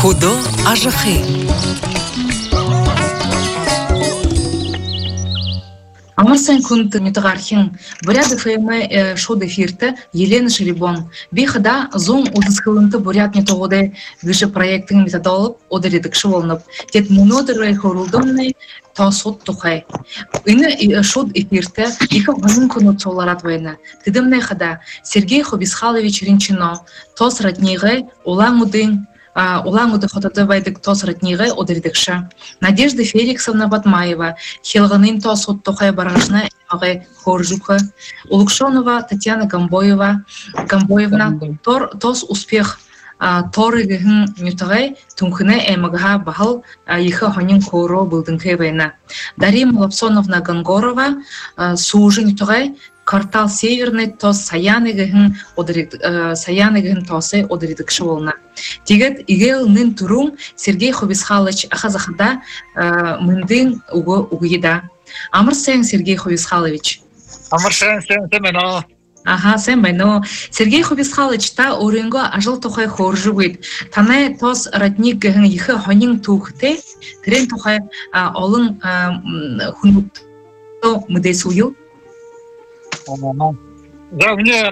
Худо ажахи. Амарсан күнт митагархин буряд ФМ шоу эфирте Елена Шерибон. Бихада зон удыскылынты буряд методы выше проектын методолып одередик шолынып. Тет мунодыры хорулдымны тасот тухай. Ины шоу эфирте ика ғанын күнут соларат вайна. Тидымны хада Сергей Хобисхалович Ринчино тос ратнигы улаңудын Улаңуды хотады вайдык тос ратнигы одердикша. Надежда Феликсовна Батмаева, Хилганын тос от тухай баражна имагы Хоржука, Улукшонова Татьяна Гамбоевна, тос успех торы гыгын мютагай тункыны эмагха бахал ихы хонин коро былдынкы вайна. Дарья Лапсоновна Гангорова, сужы мютагай Квартал Северный тос саяныгын тосы одеридик шолна. Тигет игел нын турум Сергей Хобисхалович ахазахада мындын угида. Амырсен Сергей Хобисхалович. Амырсен сен Ага, сен байно. Сергей Хобисхалович та орынга ажыл тухай хоржу бит. Таны тос ратник гын ихы хонин тухте, трен тухай олын хунут мыдей суил. Да, мне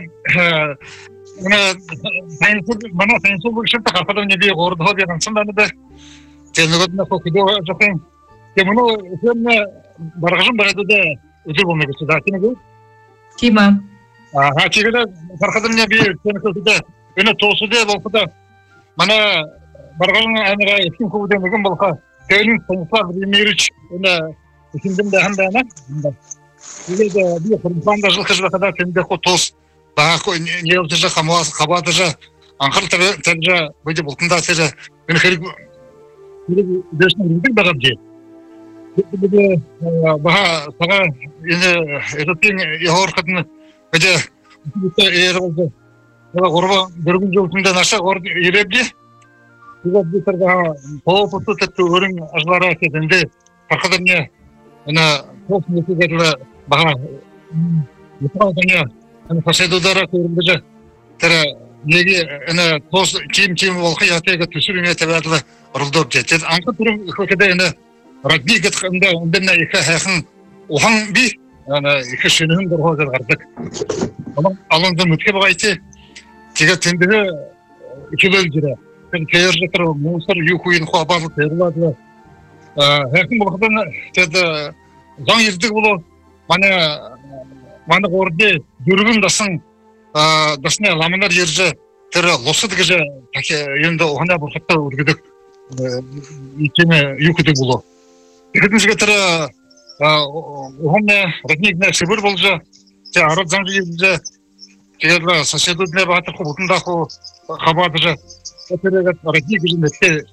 фэнсу больше так потом не бей город ходит, там сам да. Те ну вот на ходу жафен. Те ну сегодня баражим барадуда удобно государство, ты не говоришь? Кима. Ага, чего-то бархатом не бей, те ну туда. Это толстый был куда. Мана баражим анера искин ходу не гомбалха. Тейлин Станислав Владимирович, это синдем да хандана. Или bir kurumdan jıl kızı kadar tende kotos daha ne olacak hamaz kabataca Ankara tende böyle bulkunda sece beni xerik deşne bir bagabje bir baha sana yine erotin yahor kadını böyle eğer oldu ya gorba görgün yolunda naşa gor yirebdi bir tarafta popotu tettu örün ajlara kedende fakadanya ana posmusugerle baha yıpranıyor. Hani fasedudara kurulacak. Tere negi ana pos kim volka yatega tüsürüne teberle ruldop jet. Anka durum kokede ana rugby gitganda ondan iki hakın ohan bir ana iki şunun bir hazır gardık. Ama alanda mutke bagaytı. Tiga tendege iki bölgede. Ben kayırca tara musar yukuyun xabarlı terladı. Hakın bakdan ted zan yirdik bulu. Mana orada görgün dasın dasına lamalar yerce tere losu dıgıca taki yönde ohana burkatta urguduk ikime yukuduk bulu. İkidinizge tere ohana ratnikne sibir bolca te arad zancı yerce tere sosedudne bahatır kubutunda ku kabadıca tere ratnik yüzünde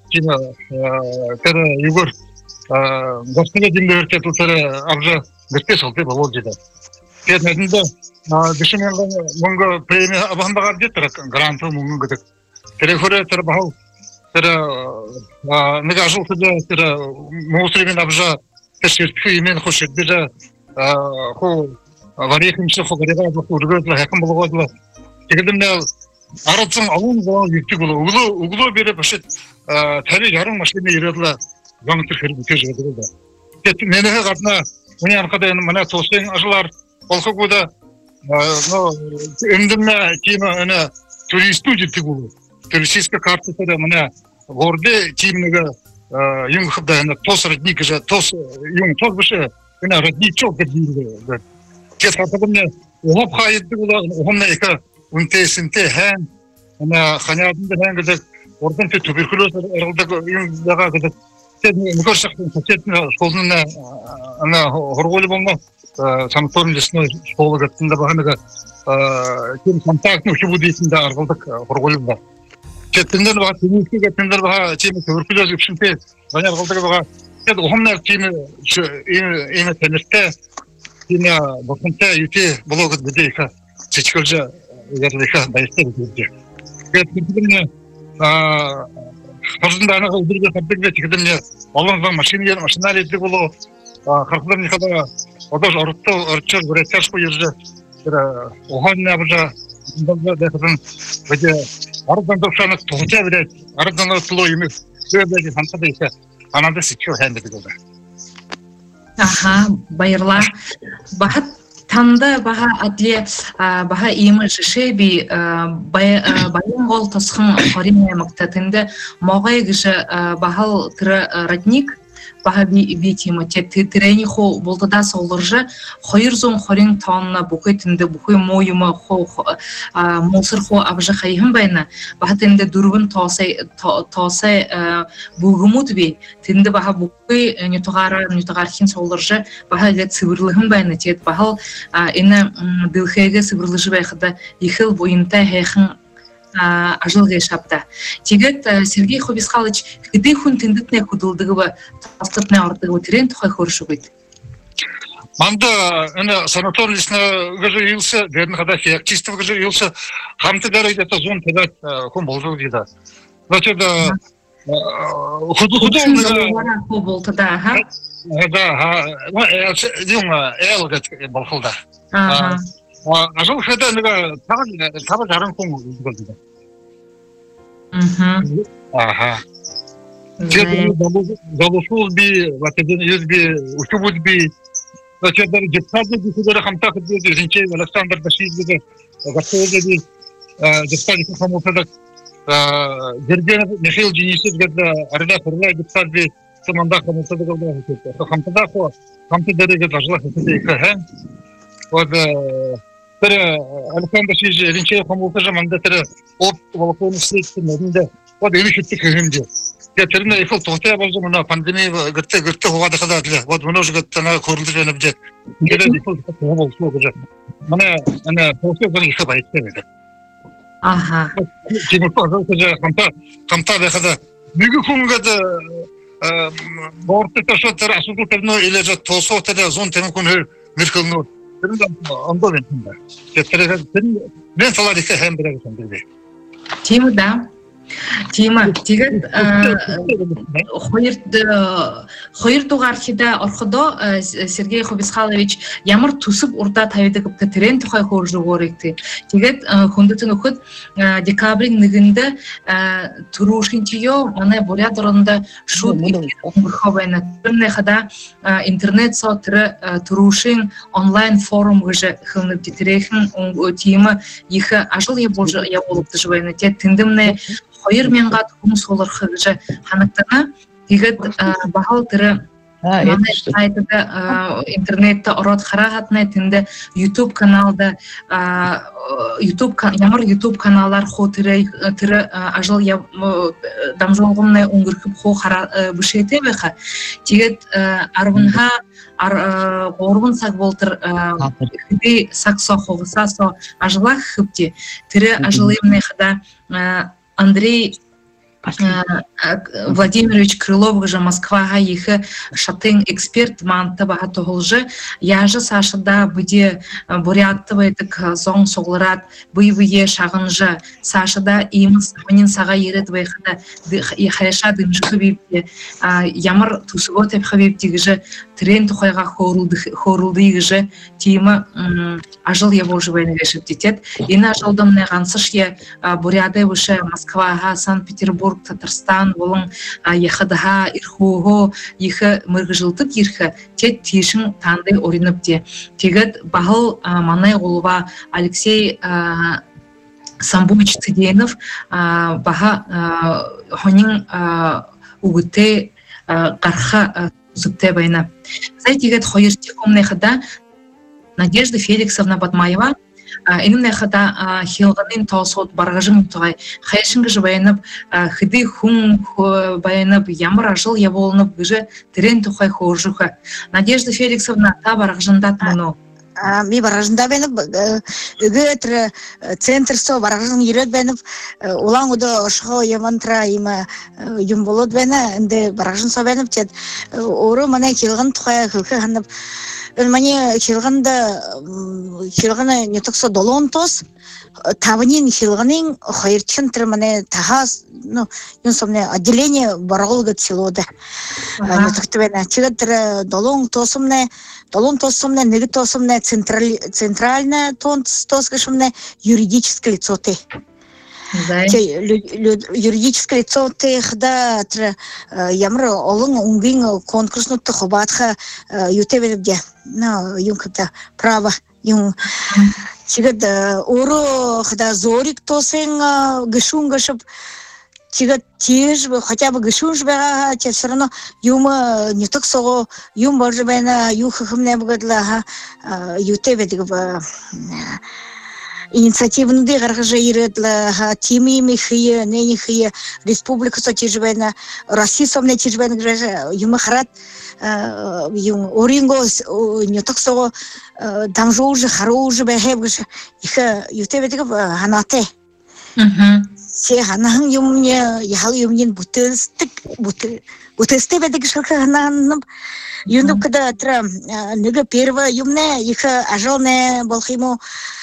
tere yugur gaspine dinle örke tere abca Gırtı soltu balol jeda. Kedinde düşünen mungo premi aban bagar jetra grantı mungo gıdık. Telefonu tere bahal tere negajul tere tere muhtrimin abja teşkil imen hoş edece ho variyetin şu fogada bu urgutla yakın bulgudla. Kedinde aratsın alın zaman yüklü bulu. Uglu biri başet teri yarım maşine yürüdüler. Zamtır kırıp tecrübe. Nene kadına Bunu arkada mana tosten aşılar olsa kuda öndürme kime ana turistu ciddi bulu. Turistka kartı da mana orada kimine yung xda ana tos radnik ja tos yung tos başı ana radnik çok gediği. Kes hatta ne hop hayıttı bulu onunla eka untesinte hen ana xanadında hen gıdak oradan tuberkuloz aralda yung daga gıdak Мукашах сетне школына ана хорголы болма санаторий лесной школа гатында баганага кем контактны учебу дейсинде аргылдык хорголы бар. Кетиндер бага тениске кетиндер бага чеми туберкулез үпшүнте бана аргылдык бага кет охомнар чеми эме тенисте чеми бакынта юте блогот бидейка чечкөлжа ягерлика байсте биде. Кетиндер Hazırda ana öldürüyor tabii ki çıkıdımya. Allah'ın maşinler ettik olu. Kalkıdan ne kadar o da orta üretler koyuyoruz. Ohan ne yapacak? Bundan da dekadın. Ve aradan da şu an tuhta bile aradan da tulu yemek. Böyle hantada ise anada sıçıyor hem de böyle. Aha, bayırla. Bahat tanda baha adliye baha iyimi жишеби bayın gol tasxın xorine maktatında moğay gışı bahal tırı radnik baha bir timo treni xo boltada solurja xoyur zon xorin tonna buketinde bukuy moyuma xo mosır xo abja xayhım bayna baha tinde durgun tose bugumut bi tinde baha bukuy nütügar hin solurja baha get sıvırlığım bayna tet bahal ina dilxege sıvırlışı bayxda yıxıl boyunta heyxin ажыл гешапта. Тигет Сергей Хобисхалыч, где хун тендитне худылдыгы тастытне артыгы трен тухай хоршугыт. Манда ана санаторийсна гыжыился, дерн хада феактистов гыжыился, хамты дарайда та зон тада хун болжу дида. Значит, худылдыгы болтада, ха? Да, дюма элгат болхулда. ажыл хада нега тага жарым кон болду. Ага. Залушул би, ватеден юзби, ушубут би. Значит, даже депутаты дисудары хамта ходили, Жинчей Александр Башидзе, Гасолди, депутаты хамутада, Дерденов Михаил Денисов, когда Арда Фурлай депутаты команда хамутада говорит, хамтада хо, хамтада говорит, ажла хатада. Вот Александр Башидзе, Жинчей хамутада манда тера оп волоконный след, вот и решит химде. Я термина ифл тохтая болжу мына пандемия гырты ховада кадатылы. Вот мына уже гыттана көрүлдү жана бже. Келе ифл тохтая болсу уже. Мына ана тохтая бир ише байт. Ага. Тимур тоже камта бехада. Бүгү күнгө да борты ташот расулу терно или же тосо теде зон тем күн миркылны. Анда бентинде. Мен салар ише хем бирге сендирди. Тимуда Тима, тигет хойыр тугархида орходо Сергей Хобисхалович ямар тусып урда тавидыгып трен тухай хоржу горекти. Тигет хундытын окут декабрин нигинде турушинчио мана бурядырында шут мурховайна тырне хада интернет сотыры турушин онлайн форум гыжы хылнып титрехин тима иха ажыл я болуп тыжвайна те тиндимне Хойыр менгат хум солар хыгыжы ханактана тигет бахал тыры сайтыда интернетте орот харахатна тинде YouTube каналда ямар YouTube каналлар хо тыры ажыл я дамжолгумна унгуркып хо хара бушете беха тигет арбынха горбун сак болтыр хиди саксо хогсасо ажылах хыпти тыры ажылымне хада Андрей Владимирович Крылов гыжа Москвага ихы шатын эксперт манты багато голжы яжы сашыда бүде буряттыбайдык зоң соглырат быйвые шагынжы сашыда имыс хонин сага ерет байхыда хайша дымжы бипте ямар тусуго теп хабипти гыжы трен тухайга хорулды гыжы тима ажыл я болжыбайны гешип тетет ина ажылдым не гансыш я буряды выше Москвага Санкт-Петербург Татарстан болон яхадаха ирхуго ихы мыргыжылтып ирхы тет тишин тандай оринып те тегет бахыл манай голова Алексей Самбуевич Циденов баха хонин угыте карха зубте байна зай тегет хойыртикомне хада Надежда Феликсовна Батмаева Инне хада хилганын тосот баргажым тугай хайшынгы жбайнып хиди хун байнып ямар ажыл я болынып гыжы трен тухай хоржуха Надежда Феликсовна та баргажындат муну ми баргажында беніп үгөтр центр со баргажын ирет беніп улан удо ошго ямантра има юм болот бена инде баргажын со беніп тет ору мана хилган тухай хылкы ханып Мане хилганы не токсо долон тос табынин хилганын хайырчын тырмане тахас ну юнсомне отделение барголгат селода не токтебена чигатыр долон тосумне неги тосумне центральная тос кышымне юридическое лицо те Юридическое лицо техда ямар олон унгин конкурснут хобатха ютевелде на юнката право юн чигад оро хда зорик тосен гшунгашып чигад тиж хотя бы гшунжба те все равно юма не так сого юм божбена юххмне бгадла ютеведг инициативный гаража иредла тими михие ненихие республика сотижбена Россия сомне тижбена гража юмахрат юм оринго не так сого дамжо уже хорошо бехебгш их ютеведг ханате се ханан юмне яхал юмнин бутестик бутестебедг шаханан юнду когда тра нега первая юмне их ажалне болхимо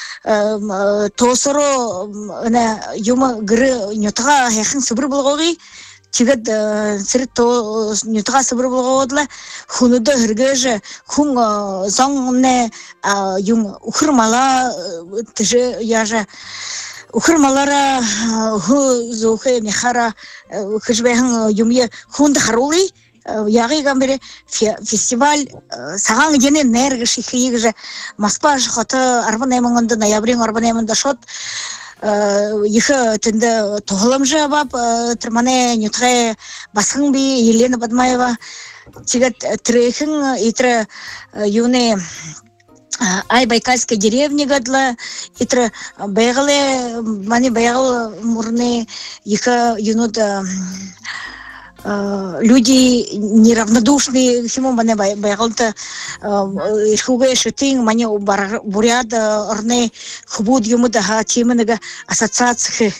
тосоро на юма гры нютга хэхэн сыбыр болгоги чигад сэрт то нютга сыбыр болгоодла хунуда хэргэж хүн зонне юм ухрмала тэжэ яжа ухрмалара ху зохэ михара хэжбэхэн юмье хунд харули яги гамбере фестиваль сагаң дене нэргш ихийгж Москва хата 18 ноябрь 18 шот их тенде тоголамжа бап термане нютре басың би Елена Бадмаева чигат трехин итре юне ай Байкальской деревне гадла итре бегле мани бегл мурне их юнода люди неравнодушные всему мане байгалта ихуге шутинг мане буряд орне хубуд юмуда тимнега ассоциации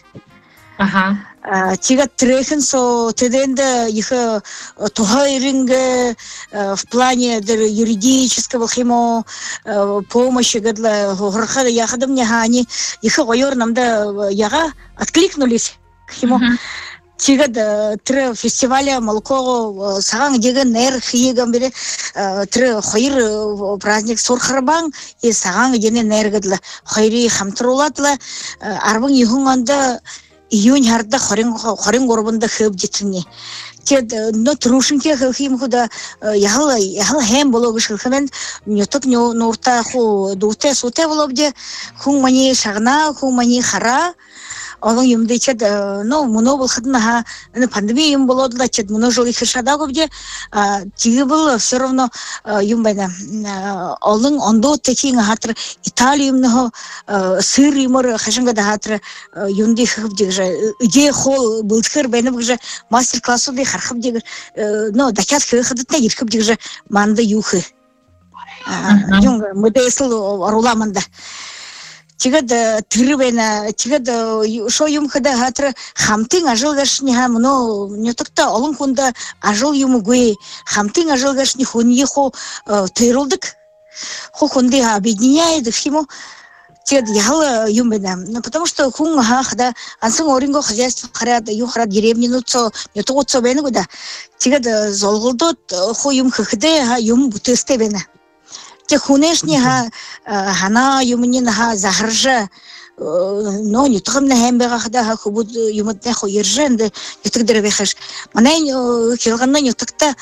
тига трехен со теденда их тухайринг в плане юридического химо помощи гадла горхада яхадам няхани их ойор намда яга откликнулись химо чигад тр фестиваля молко сагаң деген нер хиеган бере тр хайыр праздник сурхарбан и сагаң деген нергадла хайри хамтруулатла арбын юнганда июнь харда хорин горбында хөп житни тед но трушинке хим худа яхал хем бологыш хмен нюток нурта ху дуте суте болохде хун мани шагна хун мани хара Олон юмды чед, ну, муно был ходна, пандемия юм было для чед, муно жили хешадаго где, тиги был все равно юм бена, олон ондо такие гатр, Италия юмного сыр юмор хешанга да гатр, юмды хаб где, где хол был хер бена где, мастер-классу де хархаб где, ну, дакят хеходит на ирхаб где, манда юхи, юм модесл руламанда. чигад тирбена чигад шо юм хада хатра хамтин ажылгашни хамно нютакта олон хунда ажыл юмугуй хамтин ажылгашни хуньихо тырылдык хо хунди объединяет химо чигад ял юмбена потому что хун хада ансын оринго хозяйство харад юхрад деревнинуцо нютуцо бенугуда чигад золголдот хо юм ххде юм бутестебена Хунешни хана юмнин захаржа но не тхмна хембега хада хубуд юматне хоирженде ятагдербехаш манай хилганна нютакта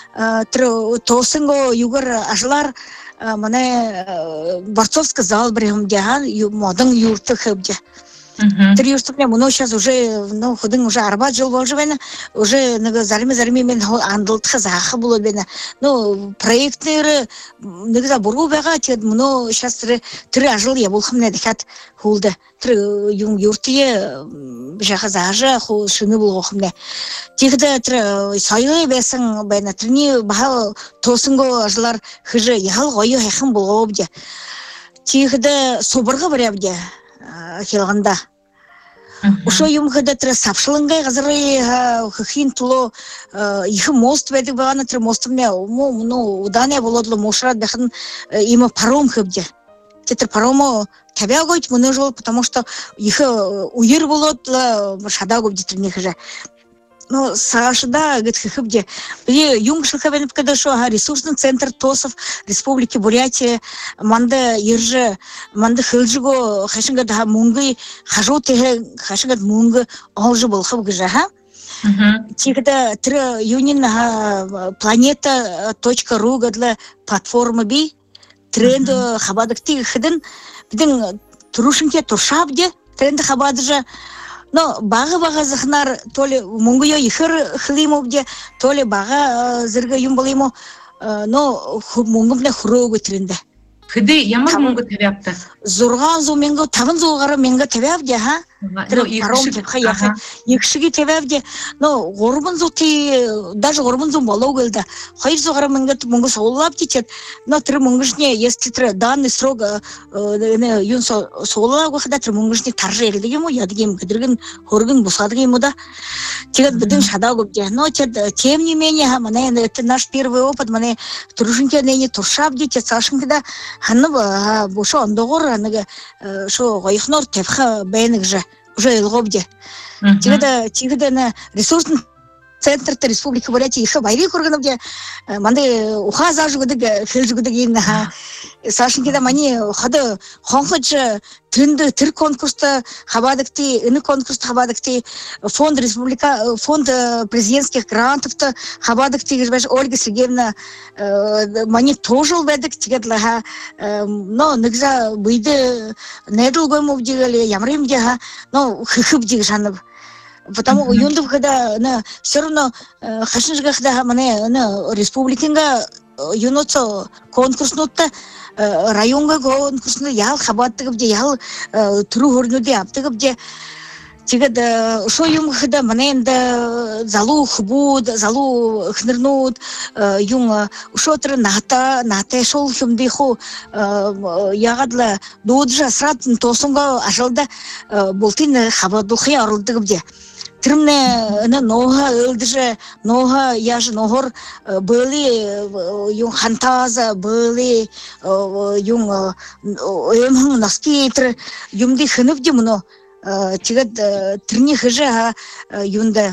тосынго югар ашлар манай борцовский зал брехм дяхан модың юрты хебде Три юртупня муно сейчас уже ну ходың уже арбат жыл болжыбена уже зарми мен андылтха заха болот бена ну проекттері негізі бургу бага тед муно сейчас три жыл я болхымна дихат хулды три юртие жаха зажа ху шыны болхымна тигде три сайы бесің бена трини бага тосынго жылар хыжы ял гойы хем болобде тигде собырга барабде хилганда ошо юм хадатра сапшылынгай газыры хин туло их мост бедик багана тр мостумне ну удане болодло мошрат бехин има паром хыбде тетр паромо табягойт муножол потому что их уйыр болодло шадагов дитрних же Ну, Сашда, говорит, хыбде. Юнгшилка венеп когда шо, ресурсный центр ТОСов Республики Бурятия, манда ирже, манда хылжиго, хашингад мунги, хажотеге, хашингад мунги, олжи был хыб гыжа, ха? Тигда тра юнин planeta.ru гадла платформа би, тренд хабадык тиг хыдын, бидин турушинке туршабде, тренд хабадыжа, но бага захнар то ли мунгуё ихыр хлимовде, то ли бага зырга юмбалимо, но мунгумле хурогу тренде. Хыды ямар мунгу табяпты? Зурган зу менго табын зугары менго табябде, ха? Екшиги табябде, но горбун зу ти, даже горбун зу бологылда. Хайр зугары менго соулап тичет, но тры мунгушне, если тры данный срок юн соулап хада тры мунгушне таржы элдигему, ядгем кыдыргын хоргын бусадгему да. Тигат бидин шадагубде. Но тем не менее, это наш первый опыт, мане турушинке нейне туршабде, тет сашинкада ханна бушо андогор анага шо гайхнор тевха бейнигже уже илгобде. Тигада на ресурсный центр Республики Бурятия их байли курганобде манде уха зажугудыг хэлжугудыг ин сашинкада мани хада хонхож тренды төр конкурста хабадыкти ины конкурста хабадыкти фонд республика фонд президентских грантов-то хабадыкти гыжбаш Ольга Сергеевна мани тоже ведик тигадла но нигза быйды недолгойму дигали ямрым дега но хыхып дигшанып. Потому юндов когда все равно хашинжга когда мане республикинга юноцо конкурснутта районга конкурсны ял хабаттыгыбде ял туру хорнуде аптыгыбде тигада шо юм когда мане да залу хбуд залу хнырнут юнга шотр нате шол хымды хо ягадла доджа срат тосунга ажалда болтин хабадухи арылдыгыбде Трымне ноха ылдыже ноха яж нохор были юн хантаза были юн эмхн наскитр юмди хынывди мно тигат трни хыжа юнда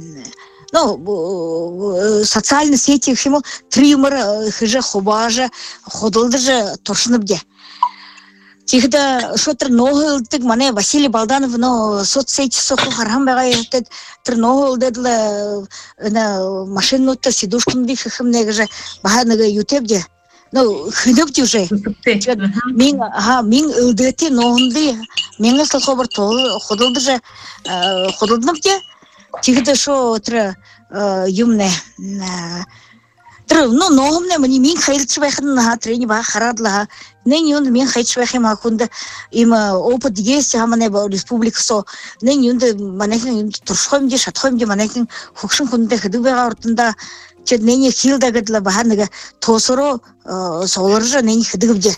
социальные сети химо тример хыжа хобажа ходылдыже торшыныбде Тихда шотр ногылдык мане Василий Балданов но соцсети соху харам багайт трногыл дедла на машиннутта сидушкын бихым негже баханага ютебде но хыныбди уже мин ылдыты ногынды мен сохобар то ходылдыже ходылдыныбде тихда шо тр юмне ну ногымне мани мин хайрчвахын хатрени ба харадла нен юнд мен хайрчвахы макунда има опыт есть хамане ба республика со нен юнд манекин туршхомде шатхомде манекин хукшин кунде хыдыга ортунда чед нене хилдагадла баханага тосоро солоржа нен хыдыгыбде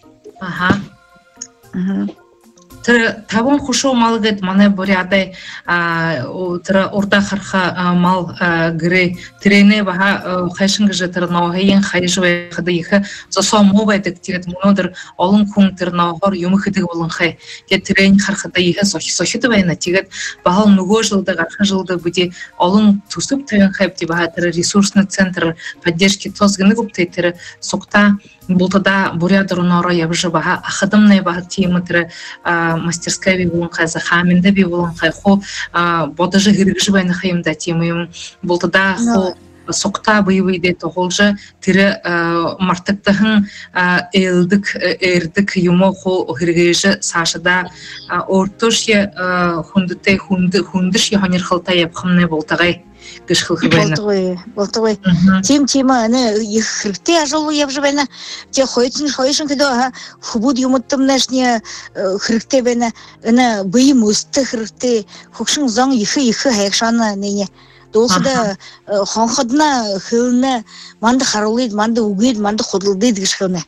Табон хушо малгет мане бурядай орта харха мал гре трене баха хайшингже терногын хайжве хадыйха зосо мовайдык тигет монодер олон кун терногор юмхыдык болон хай те трен хархадыйха сохиты байна тигет бахал нөгөө жылда гархан жылда бүди олон төсөп тагын хайпти баха тер ресурсный центр поддержки тозгыны гуптайтер сокта Бултада бурядар нора ябжы баха ахадымнай баха тиемытыры мастерская бивулынхай захаминда бивулынхай хо бодажы гыргжы байна хайымда тиемым бултада хо сокта быйвыйде тоголжы тиры мартыктыхын элдик эрдик юмо хо гыргыжы сашыда ортошье хундыте хундыш яханер хылта япхымны бултагай Болтовой. Тема, их хребты ажалу ябжевена, те хоишен когда хубуд юмуттым нашне хребты вена, на быймусты хребты, хукшин зang ихы хайшана нене. Долсыда ханхадна хылна, манды харулид, манды угид, манды ходылдид гышхылна.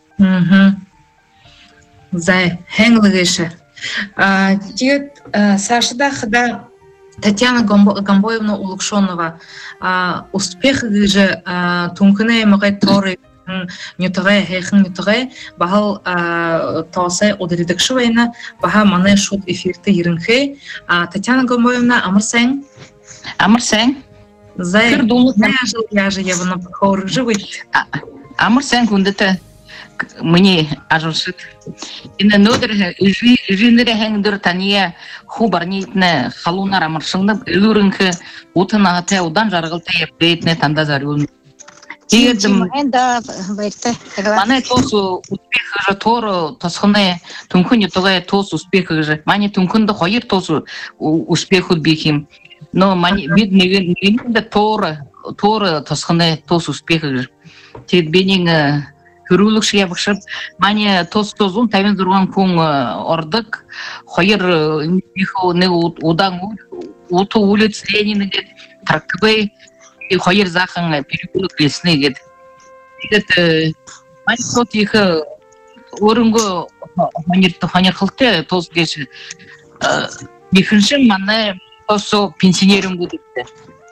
Зай, хэнглыгышы. Тигет Сашыда хыда Татьяна Гамбоевна Улукшонова успех же тумкне магай торы нютагай хехн нютагай бахал тосай одредакшвайна баха мане шут эфирте иринхе Татьяна Гамбоевна амырсаң Амарсен. Зай, я же на живый. Амарсен кундете мне ажушит. Инде нодер жинере хендер тания хубарнитне халунар амаршыңны үлүрүнкө утына те удан жаргылта епейтне танда зарюн. Тигедим да байты. мане тосу успех же торо тосхне тункуни тогай тосу успех же. Мане тункунда хоир тосу успеху бихим. Но мане бид негенде торо тосхне тосу успех же. Тед бенин көрүүлүк шиге башып мане тосузун тавен турган кун ордык хоир не удан уту улиц Ленинге таркбей хоир захын переулок лесный гет. Гет мане тот их орунго ханер хылты тос кеш бихиншин мане тосо пенсионерим будупты.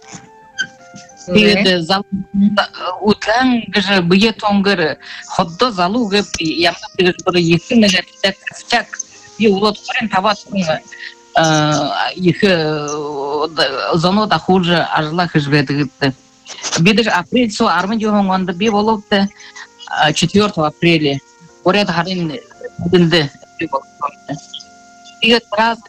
Тигет зал утлан гже бие тонгыр ходдо залу геп ямда тигет бир екинге так и улот корен табасын их зонода хуже ажла хижбетгитти. Бидер апрель со армын жогонгонда би болупты 4 апреля. Поряд харин динде тигет раз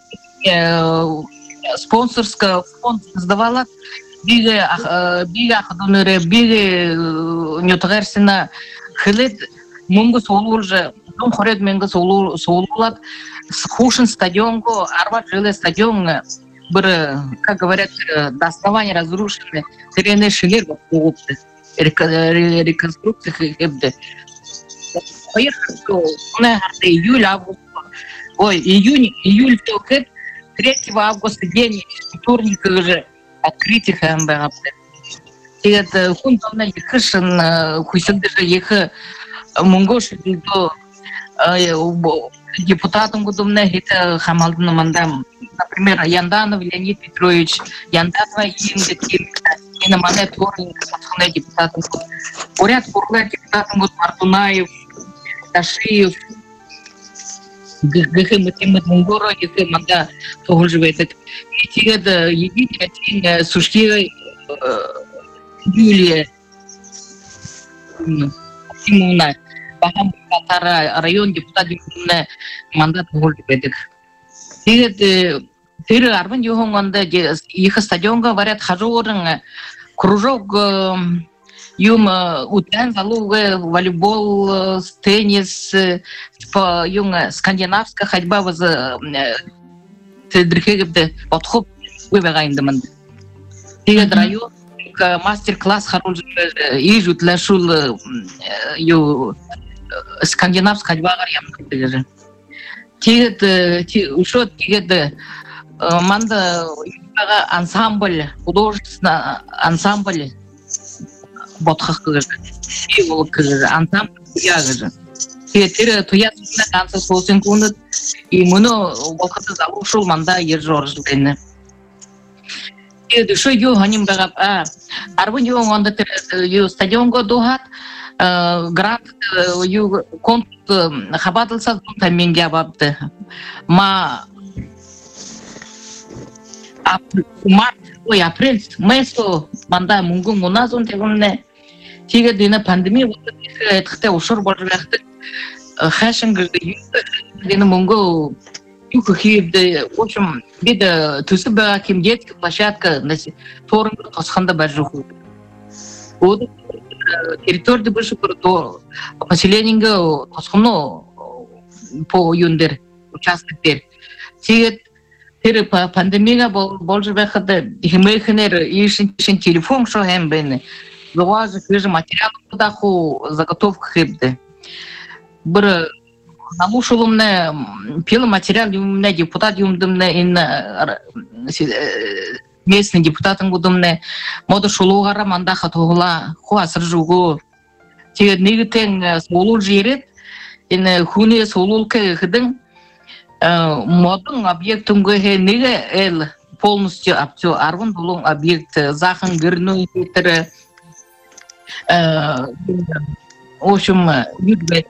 спонсорска фонд создавала биге ходонере биге нютгарсина хилет мунгу солулже дом хоред менге солулат хушин стадионго арба жиле стадион бір как говорят до основания разрушены терены шилер болупты реконструкция хебде поехал на июль август июль токет 3 августа день вторник уже открытие хэмбэгапты. Тэгээд хүн томна ихшин хүсэлдэж их монгош до депутатам гудумна хита хамалдын мандам. Например, Янданов Леонид Петрович, Янданова Инга Кирка, и на мане Торин, пацаны депутатам. Поряд курлар депутатам Мартунаев, Ташиев, Гхэмэтимэт Монгоро, Гхэманда Тогужевет. И тэгээд единственная Сушкира Юлия Тимуна, Бахам Катара, район депутат мандат Тогужевет. Тэгээд тэр арбан жохонгондо их стадионго варят хажуурын кружок юм утлан залуга волейбол, теннис, юнга скандинавская ходьба воз дрихегде отхоп вебегайндымын. Тэгээд район мастер-класс харулж ижутлашул ю скандинавская ходьба гарям. Тэгээд ушот тэгээд манда ансамбль, художественный ансамбль ботхах кыгыр. И ол кыгыр ансамбль ягыр. Тэгээд туя танцы сосын кунут и муну вакытта залушул манда ержорждыны. Тэгээд ошо ю ханим багап арбын ю онда ю стадионго дохат грант ю конт хабатылса таменге абапты. Апрель, мэсо манда мунгу муназун тегунне. Тиге дина пандемия этхте ушур болжакты. Хашин дина мунгу юку хибде, в общем, биде тусуба ким детская площадка на торын тосханда бажуху. Вот территория больше про поселение тосхно по юндер участок тер пандемия больше выхода химехнер ишин телефон шо хэмбэне луаз кыж материал куда ху заготовка хибде бір намушулумне пил материал юмне депутат юмдымне ин местный депутатын гудумне моду шулугара манда хатула хуасыр жугу тэгээд нэгтэн солул жирет ин хуне солулка хидин модун объектунга неге эл полностью аптё арвын булун объект захын гырну тетер в общем юдбе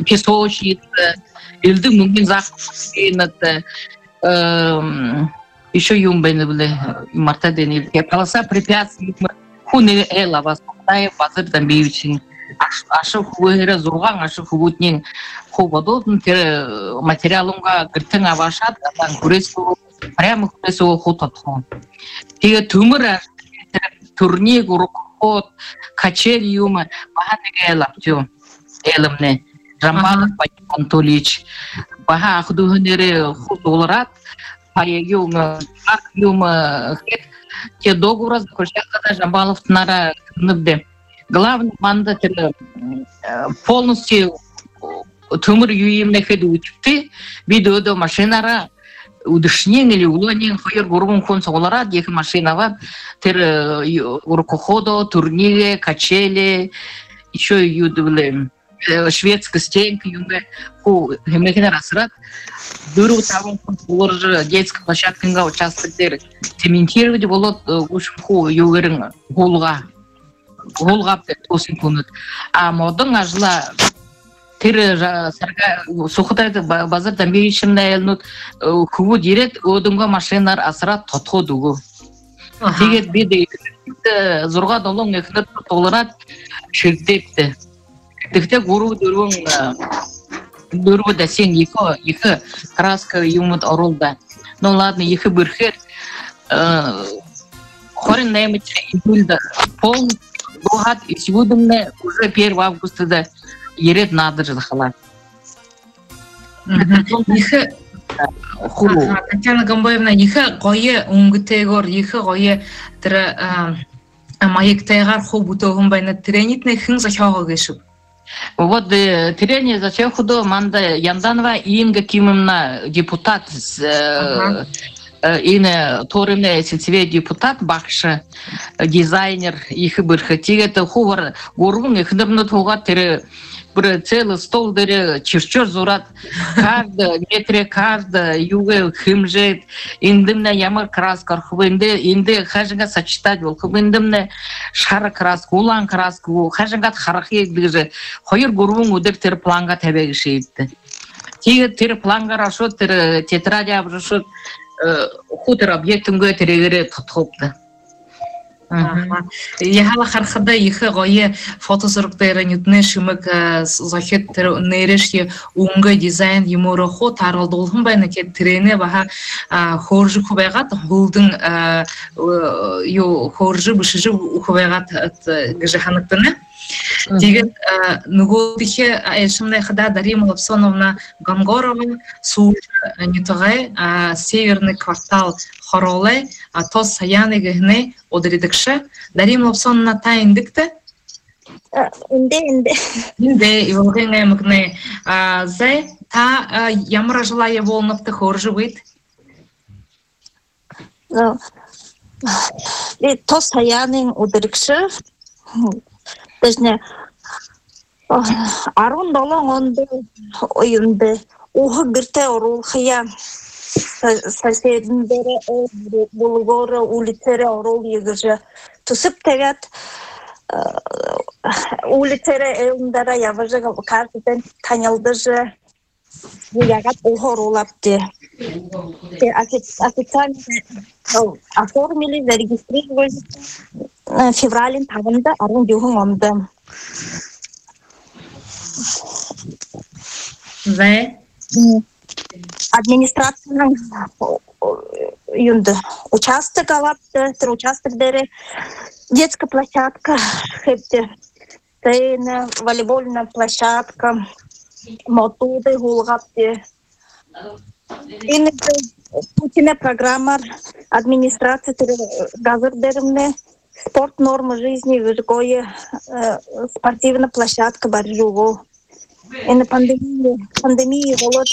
песочница илды мунгин захын еще юм бенебле марта дени каласа препятствий хуне эла вас тай базар дамбиучин ашы хуэра зурган ашы хубутнин хубодон тер материалунга гыртын авашат дан күресу прямо күресу хутатхон тиге төмөр турник урукот качель юма баханеге лаптю элемне Рамбанов Анатольевич баха ахдухнере худолрат Парегиума, Акюма, те договора заключают, когда Жамбалов нара ныбде. Главный мандат полностью тумыр юимне хедучты, видео машинара удышнен или улонен хайр гурбун кон соглара дех машинава тер уркоходо, турнире, качели, еще юдуле шведская стенка, юнга ку хемекина расрат. Дуру там уже детская площадка участок дер цементировать было уж ху югерин голга тосин кунут а модон ажла тир сарга сухтайды базар дамбейшимна элнут ху дирет одунга машинар асра тотходугу тигет биде зурга долон экнет толорат ширдепти тихте гуру дурун Дуру да сен екі краска юмут орулда. Ну ладно, екі бірхет. Хорин наймыча июльда пол бухат и сегодня уже 1 августа да ерет надо же захала. Екі Татьяна Гамбаевна екі қойы уңгытегор екі қойы тірі маяктайғар хобу тоғын байна тренитне хың захауға кешіп. Вот тренер за все худо манда Янданова Инга Кимовна депутат ине торыне сетеве депутат бакша дизайнер их бирхати это хувар горун их дымны туга тере бір целый стол дере чирчор зурат каждый метре каждый юге химжет индимне ямар краска хубинде инде хажинга сочетать бол хубиндимне шара краска улан краска хажингат харахи диже хайыр горун удер тер планга табеги шейтти тиге тер планга рашо тер тетрадь абрашо хутер объектинге терегере тотхопты. Яхала хархада екі ғойы фотосырықтайры нютне шымык захет нейрешке уңғы дизайн емуры хо таралды олғын байны кет тірене баха хоржы күбайғат ғылдың хоржы бұшыжы күбайғат гіжаханықтыны. Деген нугодихе айшымдай хада Дарима Лапсоновна Гамгорова су нютығай северный квартал Хоролай тос саяны гыгне одредикше Дарима Лапсоновна тайындыкты? Инде иволгенге мгне зай та ямра желая волновты хоржы быт? Тос саяны одредикше Тежне арун долон онды ойынды ухы гірте орул хия соседіндері булгоры улицері орул егіржі түсіп тегет улицері еліндері явыжы картиден танылды жы яғат ухы орулапты официально оформили, зарегистрировали февралин тағында арун дюхын онды. Администрацияның участок алапты, участок дәрі детская площадка, волейбольная площадка, мотуды гулгапты. Путина программа администрации газардерымне спорт нормы жизни выргое спортивная площадка баржуго. И на пандемии волод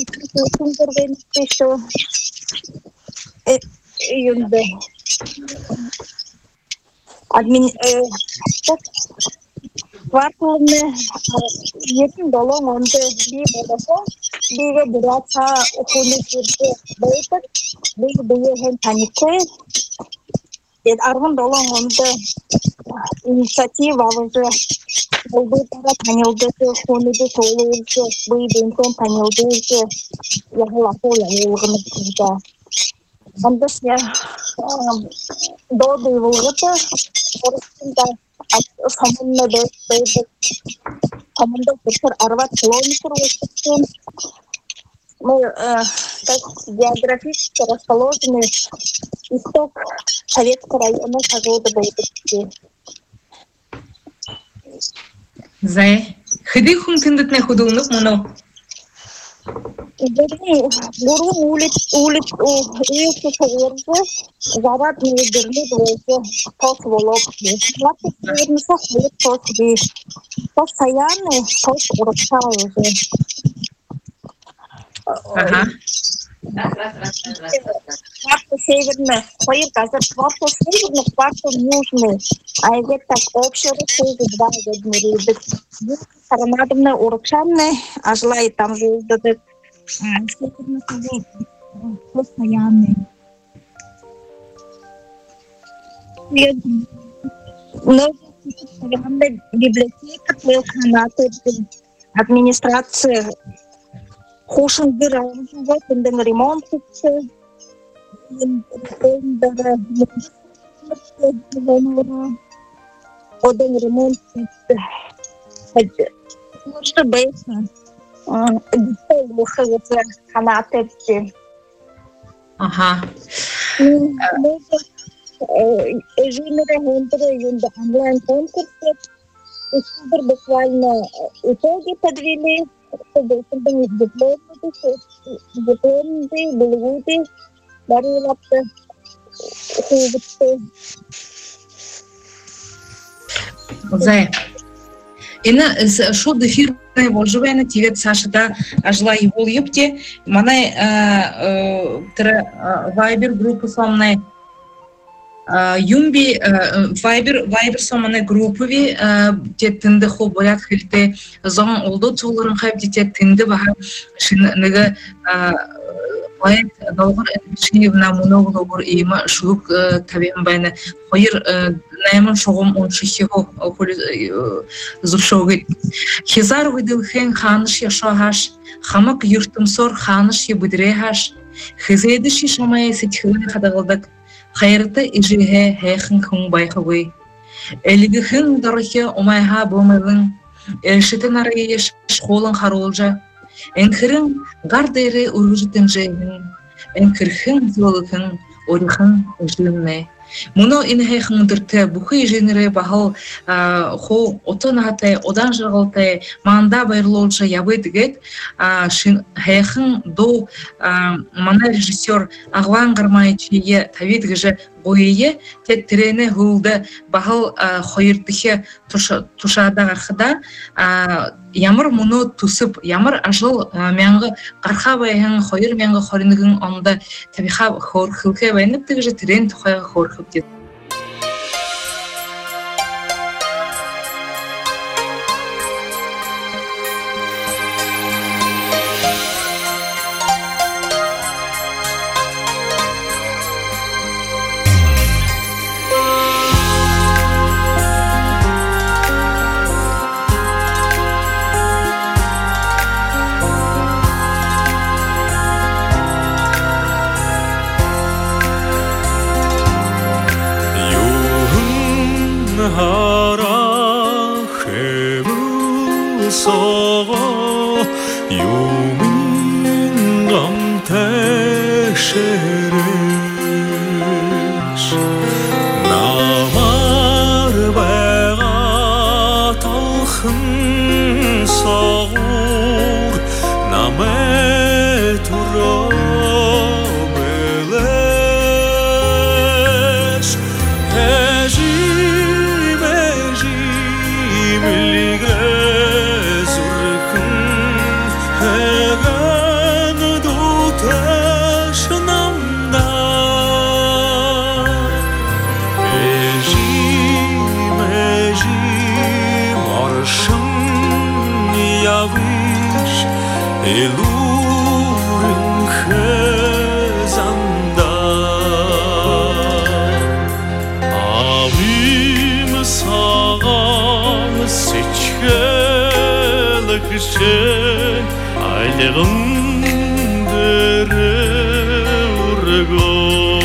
кварталны етін долон онды бей боласа, бейге бұратса ұқылы жүрді бәйтік, бейге бейген таникі. Арғын долон онды инициатива авызы oldu para tanıldı, konuda soğuluğu, bu benton tanıldı, yahla soğuluğunu kızda. Андас я доды волгота орысында самынна доды команда петр 40 километр высоты. Мы так географически расположены исток Советского района Козлоды будет. Зай. Хиди хун тиндетне худулнук муну. Бурун улицу Соверзы, зарад недерли двойки, тос волок. Платит вернуса хлеб тос би. Постоянный тос урокша уже. Ага. Квартал северный, поир газет, квартал северный, квартал южный. А это так общий расчет, два годмеридок. Коронадомный урокшанный, а желает там же издадет. Северный совет, постоянный. Но постоянная библиотека, плелханаты, администрация. Хушин дырам, вот он ремонт, один ремонт, что бейсно, детей выходят канаты. Ага. Жили ремонтные онлайн-конкурсы, и буквально итоги подвели. Дипломы были барылапты. Зай. Ина шо дефирне волжувена тивет Сашада ажла и вол юпте. Манай Viber группы сомнай Юмби Viber сомнай группови те тинде хо болят хилте зон олдо цолорун хайп те тинде баха шинеге Поэт долгор эдишнивна монологор има шулук табиан байна хоёр найман шогом оншихо зуршогит хизар выдылхэн ханыш яшахаш хамак юртымсор ханыш ебудрехаш хизедиши шамай сетхүн хадагылдак хайрты ижиhe хэхэн хүн байхагой элигхэн дорхе омайха бомэлэн элшитэн арыеш школын харулжа Энхэрэн гар дээрээ өргөжтөн жээн энхэрхэн зөөлгөн өргөн өжлөнэ Муно энэ хайхан өдөртөө бүхэн инженерээ бахал хоо утанатай удаан жаргалтай манда баярлуулж явъдгээд хайхан до манай режиссер Агван Гармайчие тавид гэж гоёе тэд тэрэнэ хөвдө бахал хоёр дахь тушаада гарахда ямар муно төсөв ямар ажил мянга гарха байхан 2021 онд тавиха хөөрхөлхэ байна гэж тэрэн тухай хөөрхөв. Aylığın dere urgo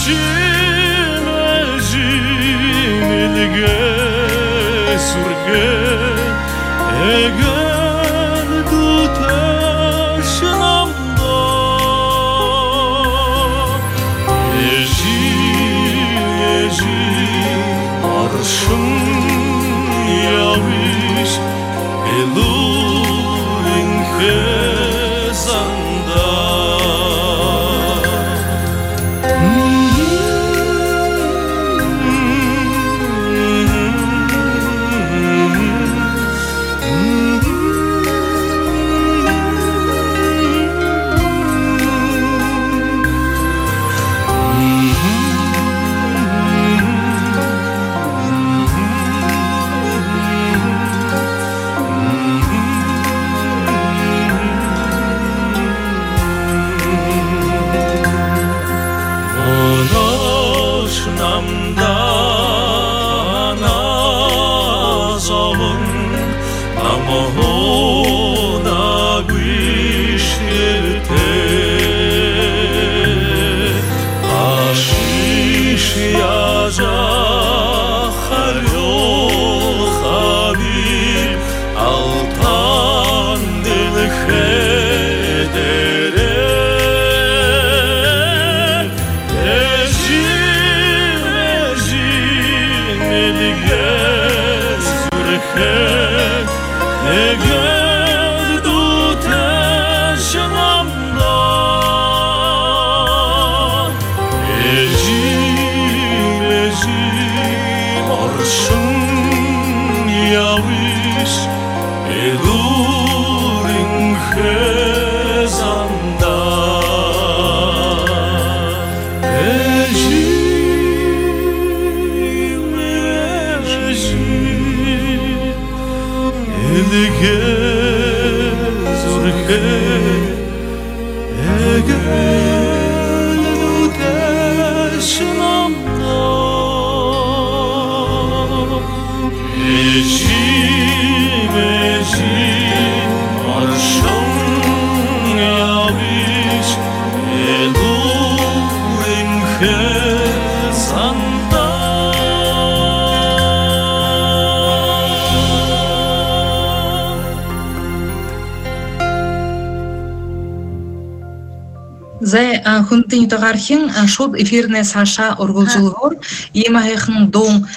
Зэ хүнтийн тагархин шууд эфирнээ саша ургуулжуулгоор ийм хайхан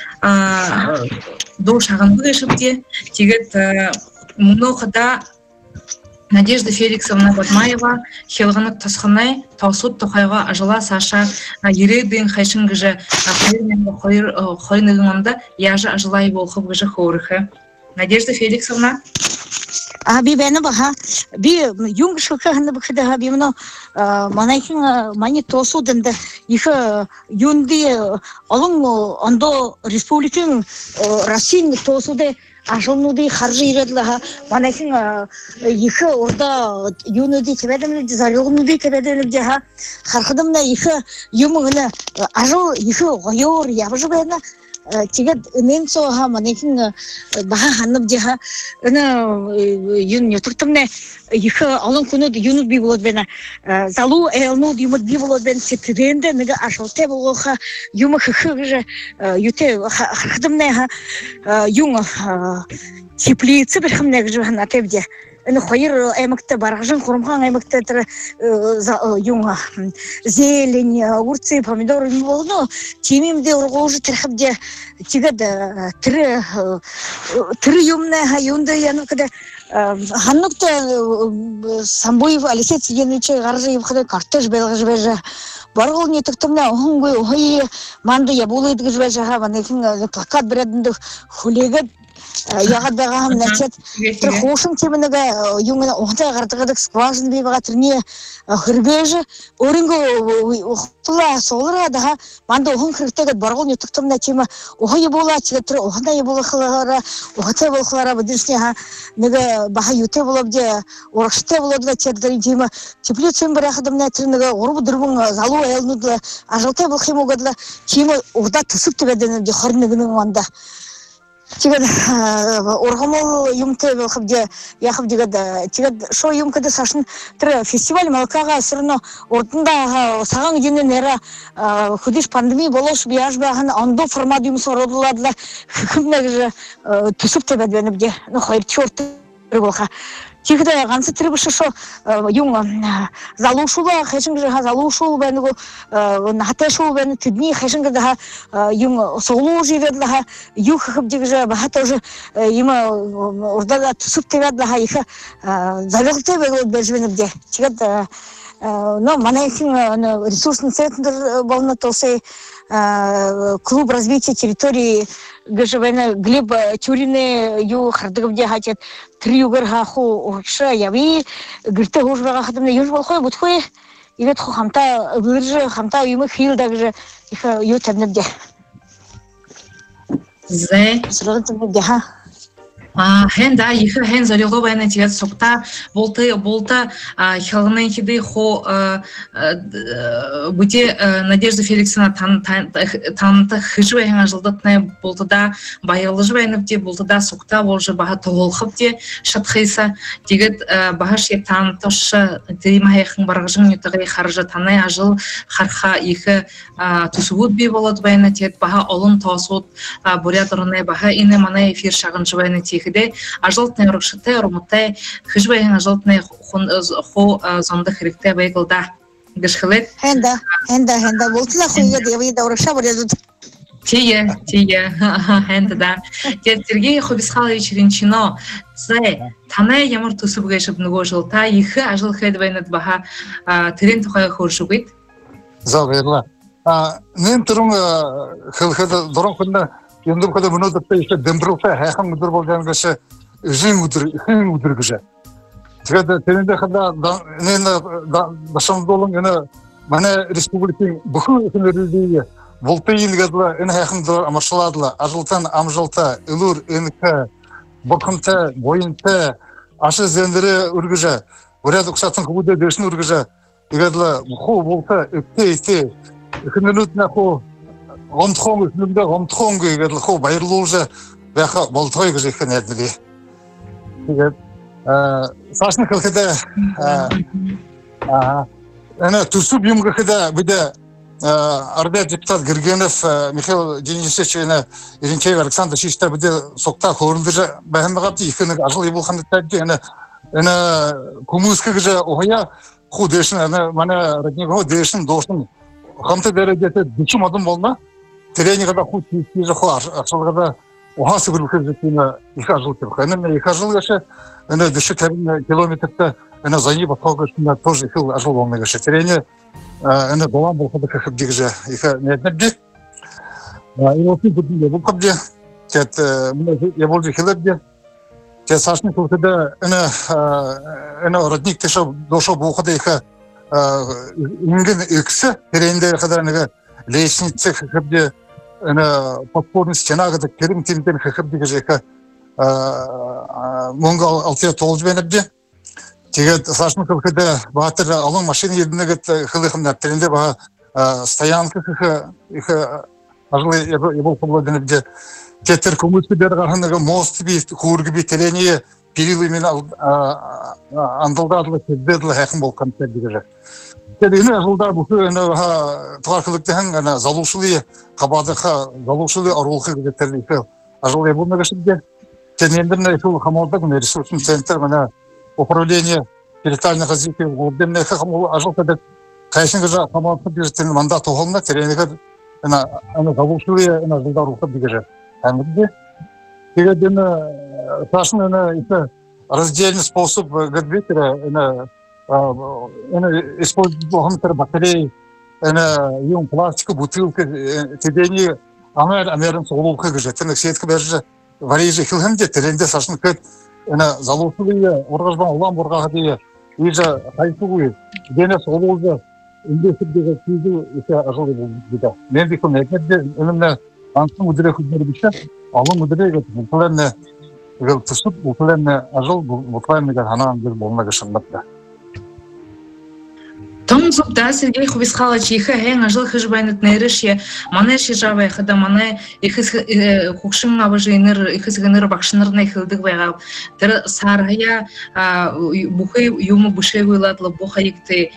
дуу шагныг шивдээ. Тэгээд мөнөөхда Надежда Феликсовна Бадмаева хялганаг тосхонай тоосууд тухайга ажила саша ирээдүйн хайшин гэж 2021 онд яаж ажлаа болох гэж хөөрөх. Надежда Феликсовна би бэнэ баха би юнг шөхөнд бэхдэ би мөн манайхын мани тоосууданд их юнди олон ондо республикийн Российн тоосууд ашоннуудыг харж ирэдлээ манайхын их урда юунуудыг хэвэдэм залгуунуудыг хэвэдэм жаа хархдамна их юм гэнэ ажуу их гоёор явж байна тэгээд нэмцоо ха манайхын баха ханав жаа юун ютубтэмнэ их олон хүнүүд юунууд би болоод байна залуу элнууд юм би болоод байна тэрэндэ нэг ашуутай болгох юм хөхөж юутэй хархдамнэ юун теплицы бэрхэмнэ гэж хана тэвдэ энэ хоёр аймагт баргажин хурамхан аймагт тэр юун зелень огурцы помидоры болно тимимдээ ургууж тэрхэвдэ тэгээд тэр юмнаа юундаа янакд ханнагт самбуев Алексей Цыганович гарч явахад кортеж байлгаж байж баргуулны төгтөмнө хөнгөө хой манд ябуулыг гэж байж манайхын плакат брэдэнд хүлээгээд ягаад байгаа юм начаад тэр хуушин чимнэг юм ухтаа гардаг скважин би байгаа тэрний хөргөөж өөрөнгөө ухтлаа суулраа да манд ухын хэрэгтэйгээд баргуулны төгтөмнө чим ухай буулаач тэр ухнаа ябуулахлаараа ухтай болохлаараа бидэрсний нэг баха юутэй болоод урагштай болоод чад тэр чим теплицэн барахадмна тэр нэг 3-4 залуу айлнууд ажалтай болох юм уу гэдэл чим урда төсөвтэй байдаг 21 онд تيجي ورغمو يوم تبى خبجة يا خبجة قد تيجي شو يوم كده ساشن ترى فيستيفال ملكها سرنا ورتندا ساعن جنة نرا خديش باندمي بلوش بياش بهن عنده فرماد يوم صوروا الله كم نجى تسوب تبى بنبجة نخير شورت رجوها تيجي غانس ترى بس شو يوم زالوشوا خشن كده زالوشوا بنو نحتشوا بن تدني خشن كده يوم صولوجي بدلها يوم خبجة كده بحتى يوم وردلا تسوب تبى بدلها يخ زالوشوا تبى بنبجة تيجي no, манайхин ресурсный центр Волнатосы, клуб развития территории Гажевена, Глеб Тюрины, ю хардыгавде хатят, три угорха ху урша, яви, гырты хужбага хатымна южбалхой, бутхой, и вет ху хамта, выржи, хамта, юмы хил, также их ю табнабде. Зе. Сродын табнабде, ха. Хенда их хен залило война тият сокта болты хелны хиды хо бути Надежда Феликсовна танта хижу хен жылдатны болтыда байылыжы войнапте болтыда сокта болжы баха тоголхып те шатхыса тигет бахаш еп тантышы тримахын баргыжын ютыгы харжы таны ажыл харха их тусугут би болот война тият баха олын тосут бурядырны баха ине мана эфир шагынжы война де ажалтны руште ромте хижбайын ажалтны хо зонда хрикте байгылда гышхылет хенда болтла хуйга деви даурша бурядут тие хенда да Сергей Хобисхалович Ринчино зе тане ямар тусубга шып нөгөө жылта их ажыл хедбайнат баха трен тухай хоршугит заверла нем турун хылхада дорон кында Yandım kadar bunu da işte dembrulta hemen müdür olacağın gelse üzün müdür güzel. Çünkü teninde kadar ne başım dolun yine bana Respublika'nın bu hükümleri voltayın gadla en hemen de amaçladılar. Azaltan amjalta ilur enke bakımta boyunta aşı zendere urgıca. Buraya da kusatın kubuda dersin urgıca. Gadla bu volta ete hükümlülüğüne ko омтхон гэдэг хөө баярлуулжаа байха болтгой гэж их найддаг. Тэгээд сашны хэлэхэд ana тусуб юм гэхэд бид ардаа депутат Гергенов Михаил Денисович Иринчеев Александр Шиштар бид сокта хөрөлж байхад их нэг ажил явуулахад тань ana хүмүүс гэж оя худешн манай родниго дэшн дошн хамта дэрэгэтэ бичим адам болна тренинга худ хийжахаар ашиглага ухаас гөрөхөж их ажил хийх. Энэ их ажил гэшэ энэ 40 километртэй энэ заяа батгаж на тоже их ажил болмай гэшэ тренинг энэ болон болоход хэвдэгж их нэднэ. И вот и буду буквально тэт я болж хэлэдэ. Тэ сашны төлөдө энэ родник тэшо дошо бухад их инген экс тренинг хадар нэг лестница хэвдэ ana подпорный стенага да керим тимден хэхбди гэж их Монгол алтя толж бэнэбди. Тэгээд сашны хэлэхэд баатар олон машины еднэгэд хэлэхэмнэ трендэ ба стоянка их ажлы ебол проблемдэ тетер коммунист дээр гарахнага мост би хүүрг би тэрэний перил именно андалдадлы тэдэдл хайхан болгон гэдэг. Тэгээд энэ ажлда бүхэн тугаархлагдсан ана залуушли хабадха залуушли оруулах гэдэг их ажил явуулна гэшээ. Тэнэндэрнэ их хамаадаг ресурсный центр манай управление территориального развития губернии хамаа ажил кайшин гэж хамаадаг биртэн мандат тоолно тэрэнийгээр ана залуушли ана ажлда оруулах гэдэг. Амд. Тэгээд энэ ташны это раздельный способ градвитера использовать батареи, юм пластик, бутылка, тэдэний американ соолуулах гэж тэр нэг сетк барьж вариж хэлхэндэ тэрэндээ сашны гэд энэ залуусны ургажбан улаан бургахад ийж хайсгүй дэнэ соолуулж индустриэд хийдэг их ажил гэдэг. Мен би комментд энэ анхан өдрөө хөдөлмөр биш олон өдрөө гэдэг план гэл тусад план ажил план нэг ханаан гэл болно гэж санагдав. Томзуп да Сергей Хубисхалович их хэн ажил хижбайнат нэршэ манай шижавэ хада манай ихс хукшин аважинер ихсгэнэр багшнарны хилдэг байгаа. Тэр сархая бухай юм бушэвэладлы бухайгтэй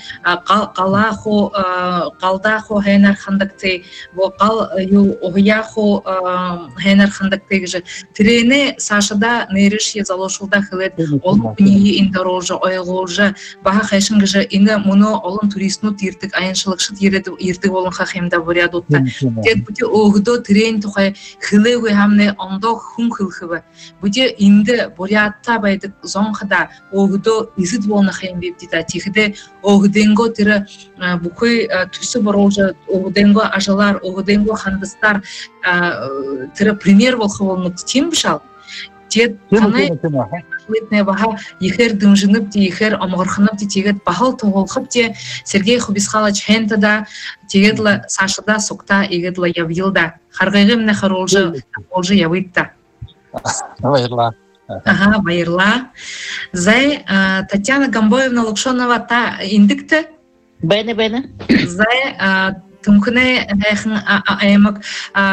галахо галдахо хэнэр хандагтэй бо гал ю огяхо хэнэр хандагтэй гэж тэрэне сашада нэршэ залошулда хилэд ол бини индорожо ойгожо баха хэшин гэж инга муно туристнууд ирдэг аяншлагчид ирдэг болон хахимда бурядуудта тэгээд бүти өгдөө трен тухай хилээгүй хамны ондоо хүн хилхэвэ бүти энд бурядта байдаг зонхада өгдөө эсэд болнах юм бивдита тийхдэ өгдөнгөө тэр бүхий төсө боруулж өгдөнгөө ажлаар өгдөнгөө хандастар тэр пример болох болмод тийм бишал тэгээд танай литне баха ихэр дэмжинэв ди ихэр омгорхнав ди тэгээд бахал тугуулхав ди Сергей Хубисхалович хэнтада тэгээд ла сашда сукта игэд ла явилда харгайгым на харолжа явитта Баярлаа. Баярлаа. Зай Татьяна Гамбоевна Лукшонова та индикте Бэне зай Түнхне хайхан аймаг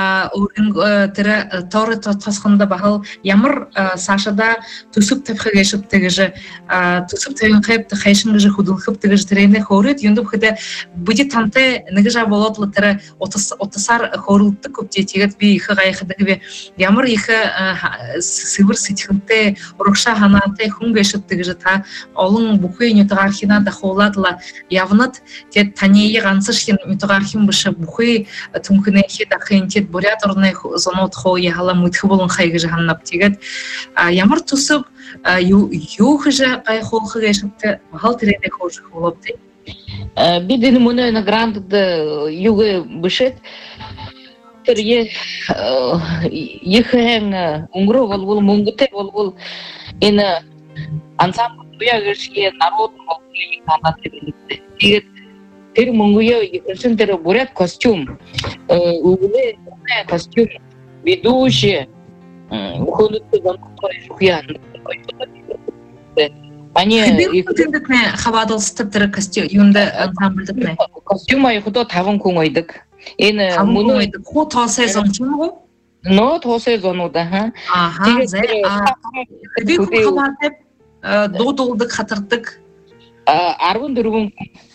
өргөн тэр тоор тосхонда бахал ямар сашада төсөв тавих гэж тэгэж төсөв тавих хэвд хайшин гэж хөдөлгөв тэгэж тэрэнэ хөөрөд юндв хөдө бүди тантай нэгж болоод л тэр утасаар хөөрөлдөг көпти тэгээд би их гайхдаг би ямар их сэвэр сэтгэмтэй урагшаа ханаатай хүн гэж тэгэж та олон бүхий нютгаар хинаа дахуулаад л явнад тэгээд таны ганц шиг нютгаар баша бүхий түнхнэ хэд ахын тэд бурят орны зонууд хоо яхала мэдх болон хай гэж ханнав тэгээд ямар төсөв юу гэж гайхуулах гэж хал тэрэнэ хөөж хөвөв бид энэ мөнө на гранд юг бишет тэр ехэн унгро болвол мөнгөтэй болвол энэ ансамбль буягшие народ болвол танаа тэгээд тэр мөнгөё ихсэн тэр бурят костюм угле костюм ведущий ходит в анкоя они ихэнтэй хаваадалстав тэр костюм юунда ансамбльдээ костюма ихто 5 хүн ойдог энэ мөнөө хуу тоосой зончмоо но тоосой зонуда тэгээд би хаваатай дуудуулдаг хатардаг 14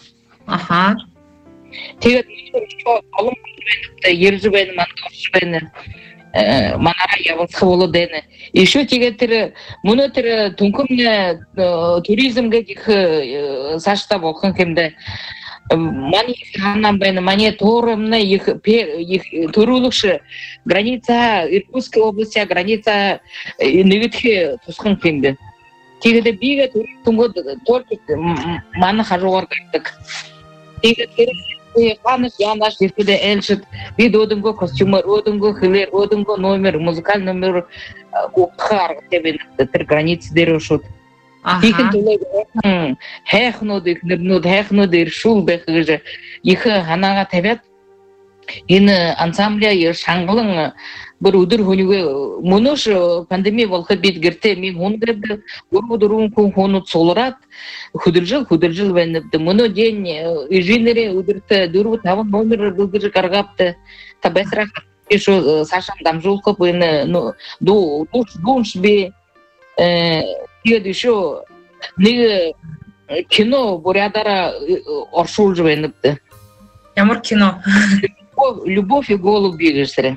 тэгээд олон ярьж байна мандорч байна манара явуулах болоод байна. Ишүү тэгээд тэр мөнөө тэр түнхэм туризм гэж их сашта болох юмдаа мани ханам байна мани туурмна их төрүүлэгш граница Иркутской области граница нэгдэх тусхан юмдаа. Тэгээд бигээ түнгод торт мана харуугаар гэдэг. Тэгээд ханас янаш иркэдэ элшэд бид өдөнгө костюмер өдөнгө хилэр өдөнгө номер музыкальный номер ухаар гэдэг тэр границ дээр шууд ихэн төлөв хайхнууд ихнэрнүүд хайхнууд иршүүл байх гэж их ханаага тавиад энэ ансамблea шангалан бүр өдөр хөнөөгөө мөнөш пандеми болоход бид гэртээ минь хүндрэг 3-4 хүн суулраад хөдөлжил байна. Мөнөө день инженерийн өдөрт 4-5 номер бүгд гаргаад та байсрах ишо сашам дамжуулах байна. Дуунш би тэгээд ишо нэг кино бурядара оршуулж байна. Ямар кино? Любовь и голуби гэсрэ.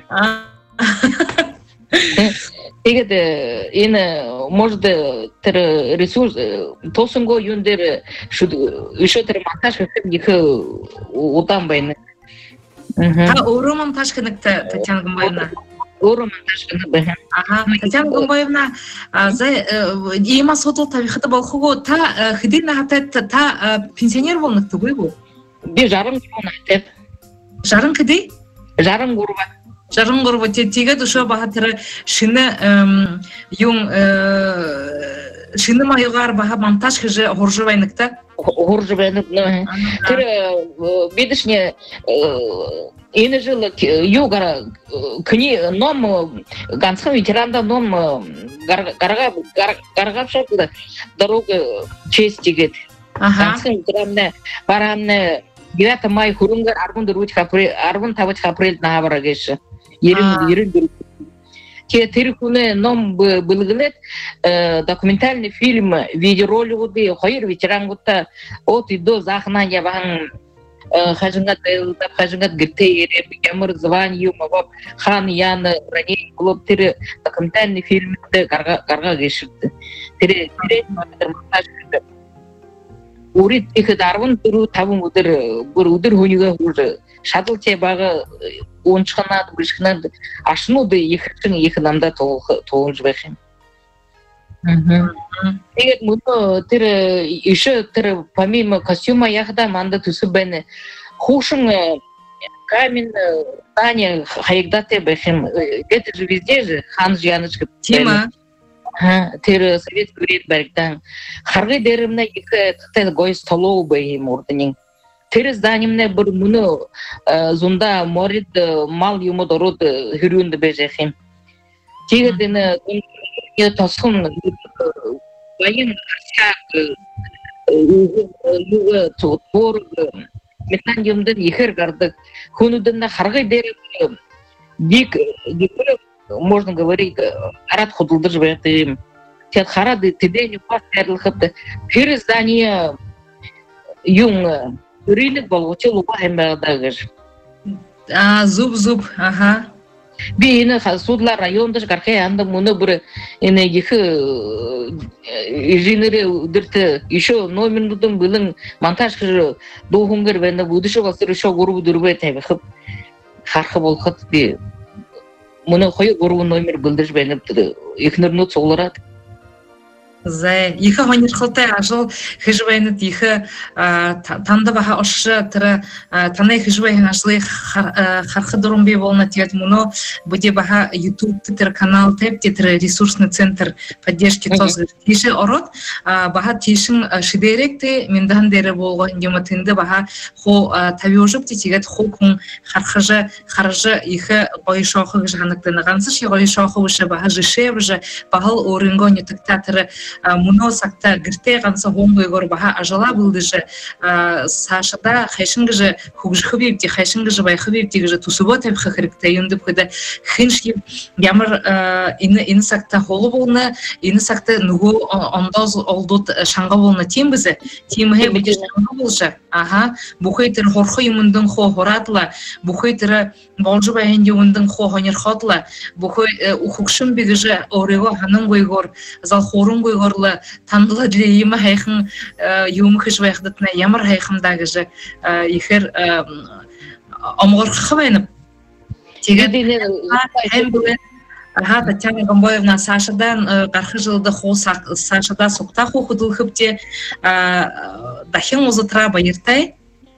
Тэгээд энэ может тэр ресурс тосонго юун дээр ишо тэр монтаж хийх их удаан байна. Та өөрөө монтаж хийх Татьяна Гамбоевна. Өөрөө монтаж хийх байна. Татьяна Гамбоевна ийм асуудал тавихад болохгүй та хэдийн хатад та пенсионер болног үгүй юу? Би 60 хоногтой. 60 хэдий? 63 тэгээд өшөө баха тэр шинэ юм шинэ маягаар баха монтаж хийж хурж байна гэдэг. Хурж байна. Тэр бидшне энэ жил югара кни ном ганцхан ветеранда ном гаргавшаа дорога честь гэдэг. Ага. Грамне барамне 9 май хөрөнгөр 14 април 15 април наабарагеш. Ерин тэр хүнээ ном бүлгэнэт документальный фильм видеоролигуды хоёр ветерангуудаа от идо захнаа яван хажингат гэртээ ямар звание маб хан ян рани клуб тэр документальный фильмд гаргаа гэшигд тэр монтаж үрид их 14 5 өдөр хүнийгээ хүр шадалчээ бага унчханаад бишхнаад ашнууд их намда тоолж байх юм. Тэгээд мөн тэр ишэ тэр помимо костюма яхада манда төсөв байна. Хушин камень здание хаягдате байх юм. Это же везде же хан Яночка. Тема. Тэр советский вредбергдан харгы дээрмнэ их тэтэ гойс толоо бэйм урднин. Тэр зданиемне бүр мөнө зунда морид мал юмуд орууд хөрүүнд байж их юм. Тэгээд энэ тосхон баян чаг юуг тоор метангюмд ихэр гардаг. Хүнүдэн харгы дээр биг можно говорить арат худалдаж байдаг. Тэгээд хараад тэдэн пастерлахад тэр здание юм Рынок болгочул уга хэмбэгдэг гэж. Зүб. Аха. Би энэ судлаар районд гарахын анд мөнө бүр энэ их инженери өдөрт ишо номернуудын бэлэн монтаж гэж дуу хөнгөр байна. Бүдэшөө басруу шоо 3-4 тавих харах болоход би мөнө 2-3 номер бэлдэж байна. Ихнэрнүүд цуглараад Зэ их хонирхолтой ажил хижвэнэд их танда баха ошша тэр танай хижвэн ажлыг харах дурам би болно тэгээд мөнө буде баха YouTube тэр канал тэп тэр ресурсный центр поддержки тоз тийшээ ороод баха тийшин шидэрэгтэй миндан дээр болгон юм тэнд баха хоо тавиужуп тэгээд хоо хүн харж их гоё шоох гэж ханагдана ганц шиг гоё шоох биш баха жишээ бахал өрөнгөө нэтгтэ тэр мөнөө сакта гэртээ ганцхан хөнгөөр баха ажила бүлдэж саашада хайшин гэж хөгжихвэв ди хайшин гэж байхвэв ди гэж төсөвөө тавих хэрэгтэй юм дэвхэд хинш ямар энэ сакта холболна энэ сакта нөгөө ондоз олдууд шанга болно тийм биз тийм хэ бид болша аха бүхэй тэр хорхо юмдын хоо хураадла бүхэй тэр болж байна юмдын хоо хонирхоодла бүхэй хөгшин би гэж өөрийгөө ханангүйгоор зал хурангүйгоор тандла юм хайхан юм хэж байхдатна ямар хайхамдаа гэж ихэр омгорхох байна. Тэгээд Татьяна Гомбоевна Сашадан гарах жылда хуу Сашада суктах хөдөлгөвчтэй дахин узатра баяртай.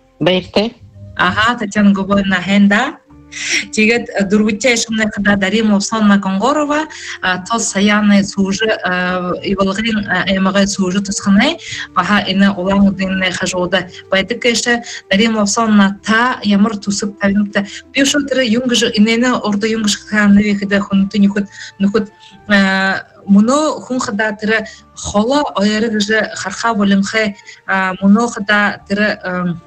Татьяна Гомбоевна хэнда тэгээд дөрвөчтэй шумнахда Дарим Овсанна Конгорова тос саяны сужи ивалгын эмэгэй сужи тусхнай баха энэ улаамдын хажууд байдаг гэж Дарим Овсанна та ямар төсөв тавимта би шүтэр юм гэж инэне ордо юм гэж хааны ихэд хүнтэн нөхөд мөнөө хүн хада тэр холо оёр гэж харха болонхай мөнөө хада тэр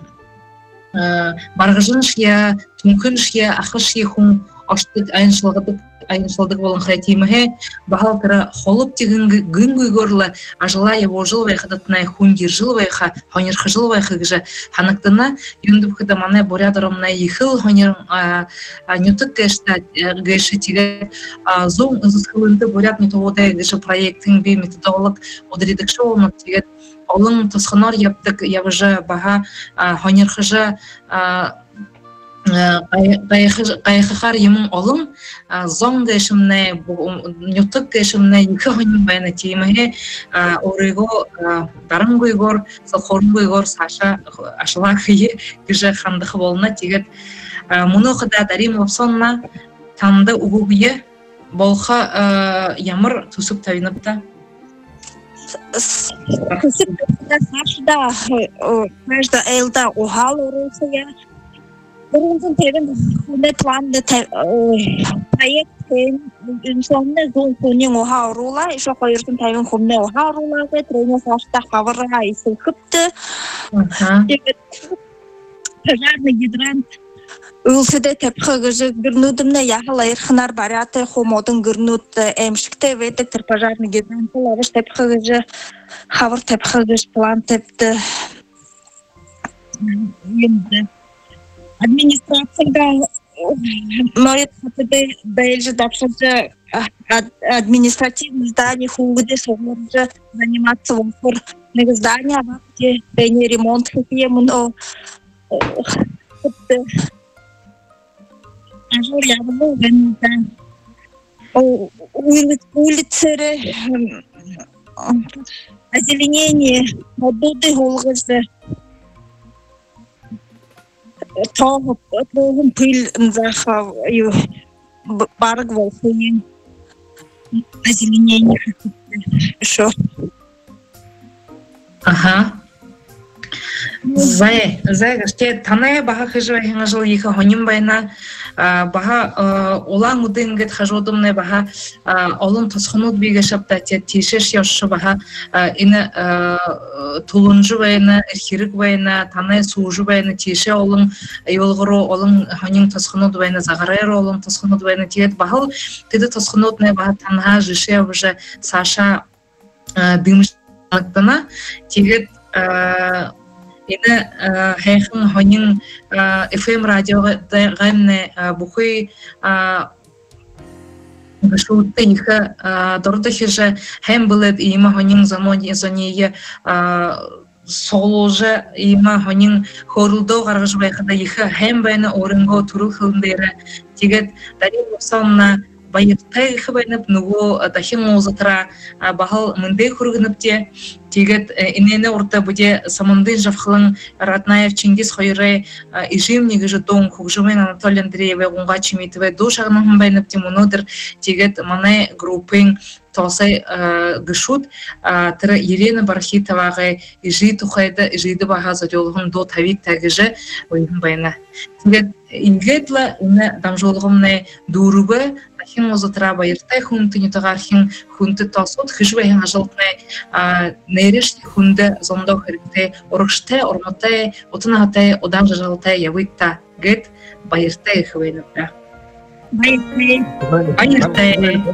маргажиншия түнхэншия ахшия хүн орчид айншлагдаг болон хай тиймээ бахалтара холоп тигэн гүнгүйгөрлө ажила явожил байхадатнай хүн гэржил байха хонирхжил байха гэж ханагдана юндбхда манай бурядаромнай ихэл хонир нютык гэш тигэ зон изискэлэнтэ бурядны товодай гэж проектын би методолог одредакшоон тэгээд олон тосхоноор явдаг явжа баха хонирхжа гайхахар юм олон зон гэшмнэ нютык гэшмнэ их хонин байна тиймээ өөрийгөө дарангүйгоор хорнгүйгоор саша ашлаа хий гэж хандах болно тэгээд мөнөө хада Дарим Овсанна танда үгүйе болха ямар төсөв тавинапта Сашда между элда ухал Русия. Бурунтун тегин хүнэт ванда проект insonda zon kuning o harula işe koyursun tayın kumne o harula ve trene saçta havara ise kıptı. Пожарный гидрант ылсыде тепхыгыжы гырнудымны яхалайыр хынар баряты хомодын гырнуд эмшикте ветектер пожарный гидрант лавыш тепхыгыжы хавыр тепхыгыж план тепті енді администрацияда моет хатыды бәйілжі дапшыжы административный здание хугыды соғыржы заниматься вопыр здание абакте бәйне ремонт хыкиемын о ажур ябылы венда улицары озеленение модуды голгызды тоғым пыль нзахав барг волхуен озеленение шо Зай гаште танай баха хыжва хыжыл екі хоним байна баха олан удынгет хажодумне баха олын тосхонут биге шапта тишеш яшы баха ины тулунжу байна эрхирик байна танай суужу байна тише олын йолгыру олын хоним тосхонут байна загарайр олын тосхонут байна тиет бахал тиде тосхонутне баха танха жише уже Саша дымштана тигет Ина хэхэн хонин FM радио гаймне бухой башутты иха дордахиже хэм билет има хонин зония соложе има хонин хорулдо гаргаж байхада иха хэм байна орынго турул хылындыра тигет дарин усамна байыртай хыбайнып нугу тахин озатра бахал мындай хургыныпте тигет инене орта буде самындын жавхылын Ратнаев Чингис Хойры ижим негежи дон хugжумен Анатолий Андрееве гунга чимитве душагнын хымбайныпте мунодыр тигет мане группын тосай гышут тыры Елена Бархитовага ижи тухайда ижиды бага задёлгын до тавик тагыжы ойынбайна тигет ингетла ине дамжолгымны дуругы хин озатра байыртай хунты нитагархин хунты тосот хыжве хажалтны нереш хунде зондо хрите орыште ормате отынахате одан жажалтай явитта гет байыртай хвенапра байыртай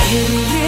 Переведи